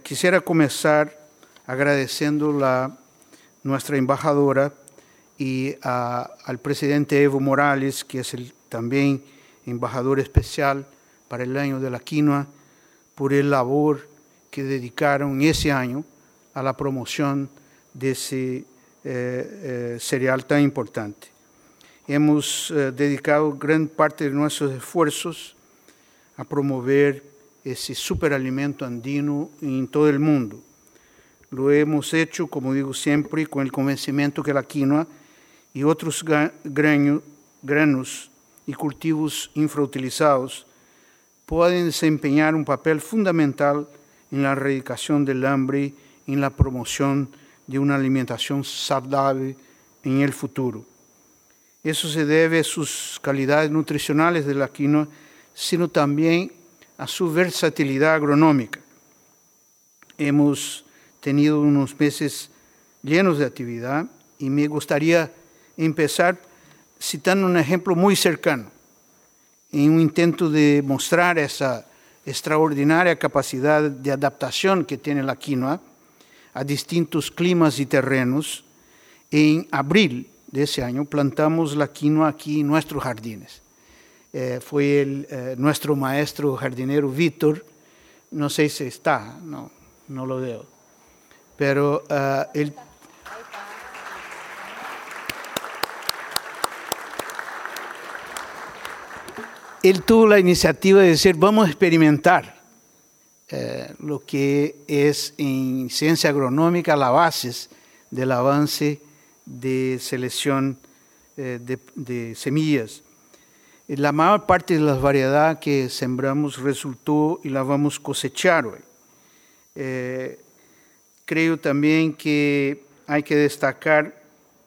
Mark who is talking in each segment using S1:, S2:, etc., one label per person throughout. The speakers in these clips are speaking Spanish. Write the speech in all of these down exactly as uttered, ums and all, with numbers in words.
S1: quisiera comenzar agradeciendo a nuestra embajadora y a, al presidente Evo Morales, que es el, también embajador especial para el año de la quinoa, por el labor que dedicaron ese año a la promoción de ese eh, eh, cereal tan importante. Hemos eh, dedicado gran parte de nuestros esfuerzos a promover ese superalimento andino en todo el mundo. Lo hemos hecho, como digo siempre, con el convencimiento que la quinoa y otros granos, granos y cultivos infrautilizados pueden desempeñar un papel fundamental en la erradicación del hambre y en la promoción de una alimentación saludable en el futuro. Eso se debe a sus calidades nutricionales de la quinoa, sino también a su versatilidad agronómica. Hemos tenido unos meses llenos de actividad y me gustaría empezar citando un ejemplo muy cercano, en un intento de mostrar esa extraordinaria capacidad de adaptación que tiene la quinoa a distintos climas y terrenos. En abril de ese año plantamos la quinoa aquí en nuestros jardines. Eh, fue el, eh, nuestro maestro jardinero Víctor, no sé si está, no, no lo veo, pero uh, él, él tuvo la iniciativa de decir, vamos a experimentar eh, lo que es en ciencia agronómica la base del avance de selección eh, de, de semillas. La mayor parte de las variedades que sembramos resultó y la vamos a cosechar hoy. Eh, creo también que hay que destacar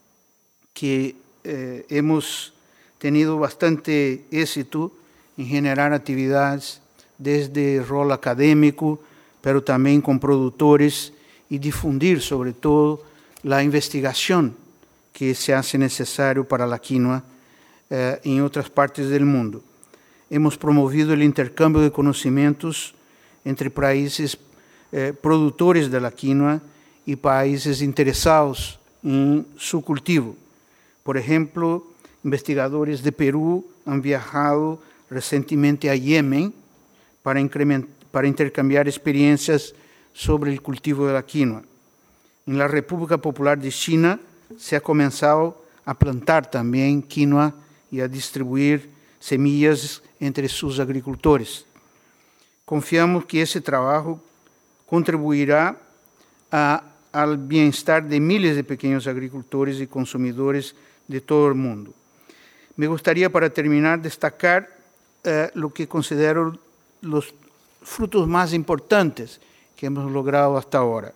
S1: que eh, hemos tenido bastante éxito en generar actividades desde el rol académico, pero también con productores y difundir sobre todo la investigación que se hace necesario para la quinoa eh, en otras partes del mundo. Hemos promovido el intercambio de conocimientos entre países eh, productores de la quinoa y países interesados en su cultivo. Por ejemplo, investigadores de Perú han viajado recientemente a Yemen para, para intercambiar experiencias sobre el cultivo de la quinoa. En la República Popular de China se ha comenzado a plantar también quinoa y a distribuir semillas entre sus agricultores. Confiamos que ese trabajo contribuirá a, al bienestar de miles de pequeños agricultores y consumidores de todo el mundo. Me gustaría, para terminar, destacar eh, lo que considero los frutos más importantes que hemos logrado hasta ahora.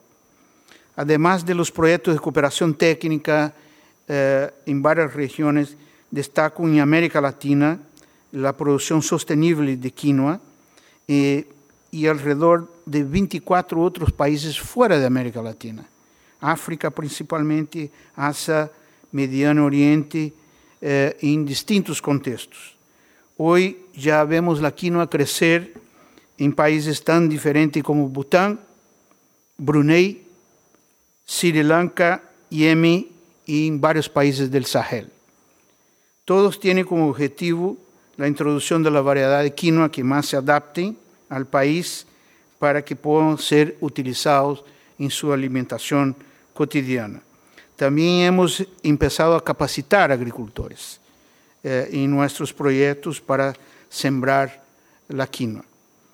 S1: Además de los proyectos de cooperación técnica eh, en varias regiones, destaco en América Latina la producción sostenible de quinoa eh, y alrededor de veinticuatro otros países fuera de América Latina. África principalmente, Asia, Mediano Oriente, eh, en distintos contextos. Hoy ya vemos la quinoa crecer en países tan diferentes como Bután, Brunei, Sri Lanka, Yemen y en varios países del Sahel. Todos tienen como objetivo la introducción de la variedad de quinoa que más se adapten al país para que puedan ser utilizados en su alimentación cotidiana. También hemos empezado a capacitar agricultores eh, en nuestros proyectos para sembrar la quinoa.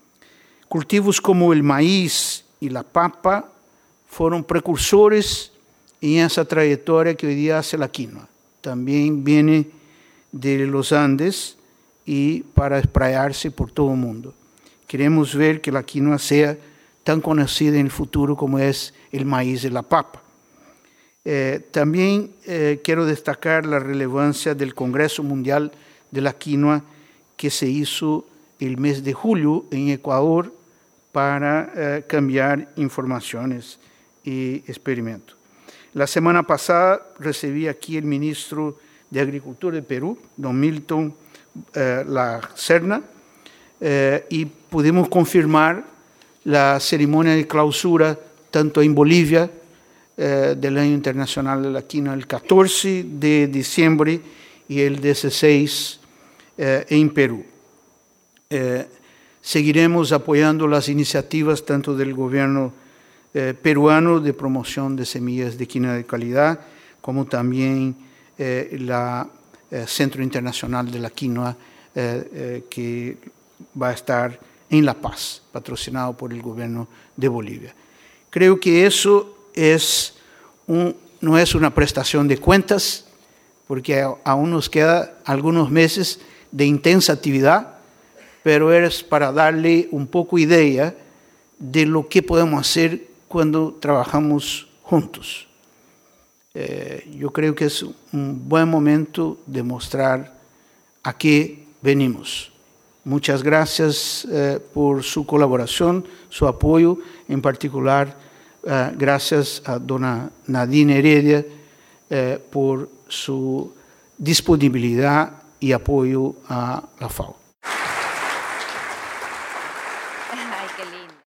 S1: Cultivos como el maíz y la papa fueron precursores en esa trayectoria que hoy día hace la quinoa. También viene de los Andes y para esprayarse por todo el mundo. Queremos ver que la quinoa sea tan conocida en el futuro como es el maíz y la papa. Eh, también eh, quiero destacar la relevancia del Congreso Mundial de la Quinoa que se hizo el mes de julio en Ecuador para eh, cambiar informaciones y experimentos. La semana pasada recibí aquí el ministro de Agricultura de Perú, don Milton eh, La Serna, eh, y pudimos confirmar la ceremonia de clausura, tanto en Bolivia, eh, del Año Internacional de la Quinoa, el catorce de diciembre y el dieciséis eh, en Perú. Eh, seguiremos apoyando las iniciativas tanto del gobierno eh, peruano de promoción de semillas de quinoa de calidad, como también eh, la eh, Centro Internacional de la Quinoa, eh, eh, que va a estar en La Paz, patrocinado por el gobierno de Bolivia. Creo que eso es un, no es una prestación de cuentas, porque aún nos quedan algunos meses de intensa actividad, pero es para darle un poco idea de lo que podemos hacer cuando trabajamos juntos. Eh, yo creo que es un buen momento de mostrar a qué venimos. Muchas gracias eh, por su colaboración, su apoyo, en particular eh, gracias a dona Nadine Heredia eh, por su disponibilidad y apoyo a la FAO.